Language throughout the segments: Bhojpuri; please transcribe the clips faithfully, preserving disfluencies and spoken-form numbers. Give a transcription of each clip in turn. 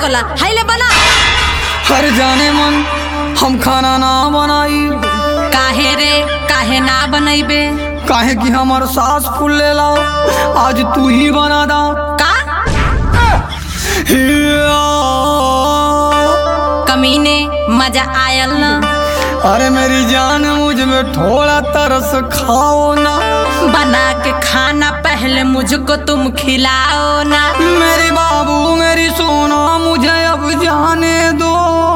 होला, हाइले बना। हर जाने मन हम खाना ना बनाई। काहे रे, काहे ना बनैबे? काहे कि हमार सास फूल ले लाओ, आज तू ही बना दा। का कमीने, मजा आयल ना? अरे मेरी जान, मुझ में थोड़ा तरस खाओ ना। बना के खाना पहले मुझको तुम खिलाओ ना। मेरी बाबू, मेरी सोना, मुझे अब जाने दो।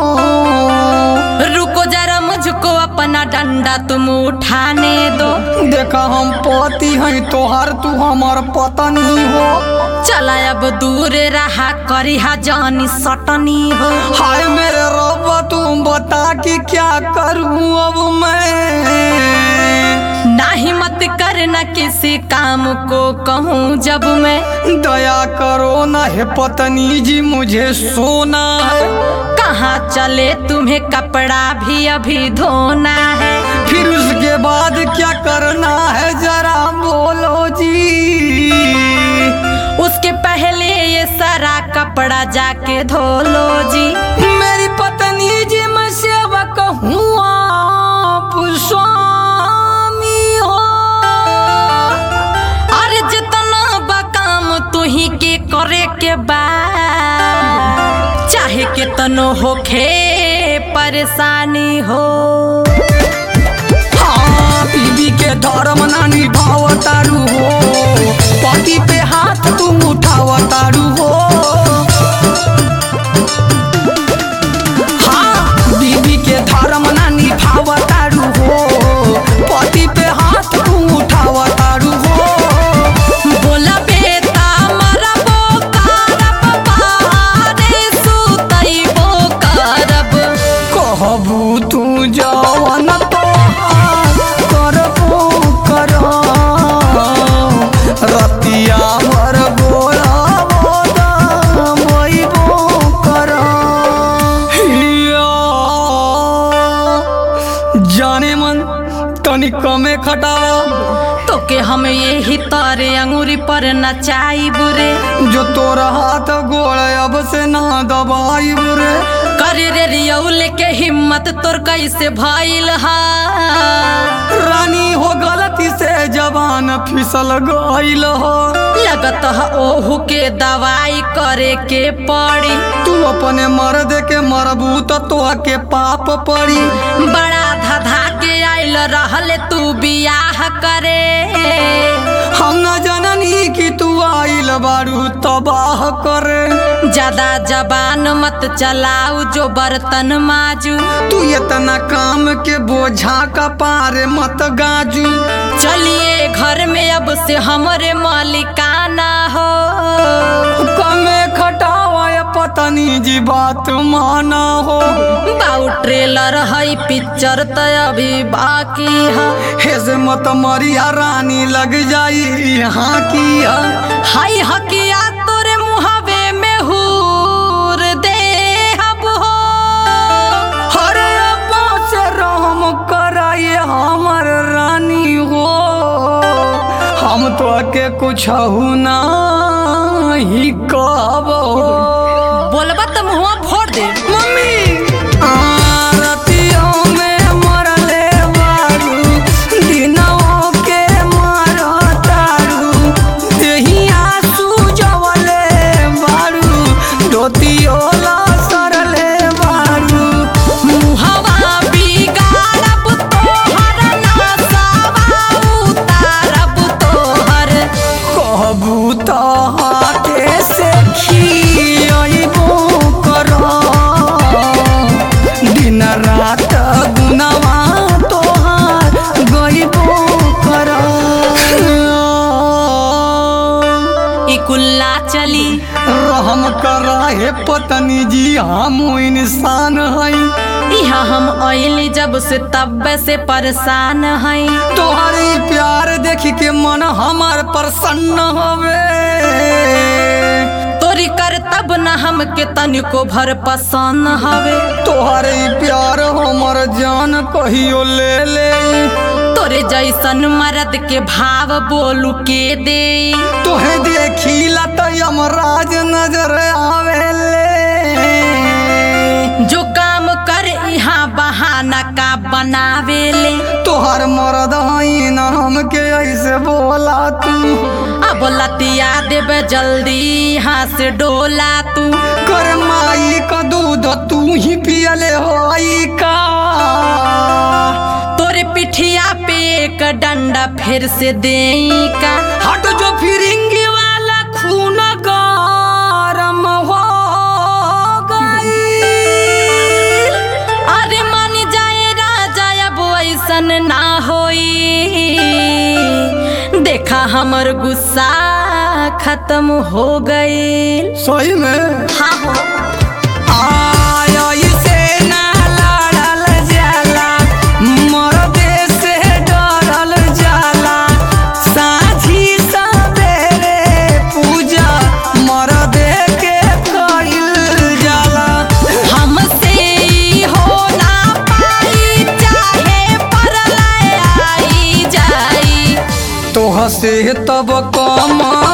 रुको जरा, मुझको अपना डंडा तुम उठाने दो। देखा हम पति हैं तोहार, तू हमार पत्नी हो। चला अब दूर रहा करी हा जानी सटनी हो। हाय मेरे रब्बा, तुम बता कि क्या करूं अब मैं। ना हिम्मत करना किसी काम को कहूँ जब मैं। दया करो ना है पत्नी जी, मुझे सोना है। कहाँ चले, तुम्हें कपड़ा भी अभी धोना है। फिर उसके बाद क्या करना है जरा बोलो जी। उसके पहले ये सारा कपड़ा जाके धो लो जी। मेरी पत्नी जी, मैं सेवा कहूँ आप स्वामी हो। अरे जितना बकाम तुही के करे के बाद, चाहे कितनो होखे परेशानी हो। हाँ, बीबी के धर्म ना निभावतारू हो, पति पे हाथ तुम उठावतारू हो। हाँ, बीबी के धर्म ना निभावतारू हो, पति पे हाथ तुम उठावतारू हो। बोला बेटा मरबो करब, बाहरे सुतैबो करब। कहबू तू जवन तो करबो करो, रतिया भर बोलाबो दमैबो करो। हिया जाने मन तनी कमे खटावा। तो के हम यही तारे अंगूरी पर नचाई बुरे। जो तोरा हाथ गोड़ अब से ना दबाई बुरे। करे रे रियौल के हिम्मत तोर कैसे भइल हा। रानी हो गलती से जवान फिसल गइल हो। लगत है ओहू के दवाई करे के पड़ी। तू अपने मर्द के मरबू तो तोह के पाप पड़ी। बड़ा धधा के आइल रहले तू बियाह करे। हम न जननी कि तू आइल बारू तबाह करे। ज्यादा जबान मत चलाऊ जो बर्तन माजू। तू इतना काम के बोझा का पार मत गाजू। चलिए घर में अब से हमरे मालिकाना हो। कमे खटावा पत्नी जी, बात माना हो। बाऊ ट्रेलर है पिक्चर तो अभी बाकी है। हेसे मत मरिया रानी लग जाई यहाँ की है। हाय हकिया तोरे मुहावे में हूर दे हब हो। हरे अब्बा से रहम कराए हमर रानी हो। हम तो के कुछ ना ही कहबो। बोलबा तो मुँह फोड़ दे। मम्मी आरतियों में मरले बारू, दिनों के मरतारू। यही आंसू जवले बारू, धोतियो ला सरले बारू। मुहवा बिगाड़ब तोहर, नसावा उतारब तोहर। कहबू तो हाथे से खियाइबो करो, दिन रात गुनवा तोहार गइबो करो। ई कुल्ला चली रहम करा हे पत्नी जी, हम इंसान हई। यहाँ हम आइली जब से तब से परेशान हई। तोहरी प्यार देख के मन हमार प्रसन्न हवे। तोरी कर तब न हमके तनिको भर पसंद हवे। तोहरे प्यार हमर जान कहियो ले ले। तोरे जैसन मर्द के भाव बोलू के दे। तोहे देखी ला तो यमराज नजर आवेले। जो काम कर यहाँ बहाना का बनावेले। तोहर मरद हई न हमके ऐसे बोला तू। अब लतिया देबे जल्दी यहाँ से डोला तू। कर माई का दूध तू ही पियले होई का। तोरे पिठिया पे एक डंडा फिर से देई का। हट जो फिरिंगी वाला खून गरम हो गई। अरे मान जाए राजा अब ऐसन ना होई। देखा हमर गुस्सा खत्म हो गई। सही में हाँ हो। आय से ना लड़ल जाला, मरदे से डरल जाला। साझी सवेरे पूजा मरदे के कइल जाला। हमसे ई हो ना पाई चाहे परलय आई जाई। तोह से तब कम